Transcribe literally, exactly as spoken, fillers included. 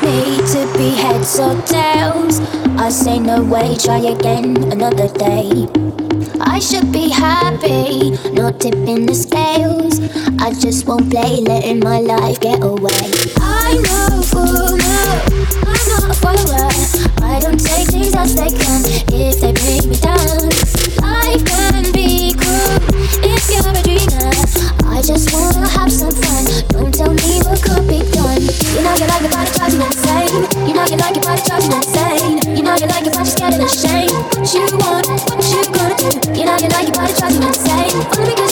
me to be heads or tails. I say no way, try again another day. I should be happy, not tipping the scales. I just won't play, letting my life get away. I know full well, I'm not a follower. I don't take things as they come if they bring me down. Life can be cruel if you're a dreamer. I just wanna have some fun, don't tell me what could be done. You know you like it, but it drives you insane. You know you like it, but it drives you insane. You know you like it, but you're scared and ashamed. What you want, what you gonna do? You know you like it, but it drives you insane. Only because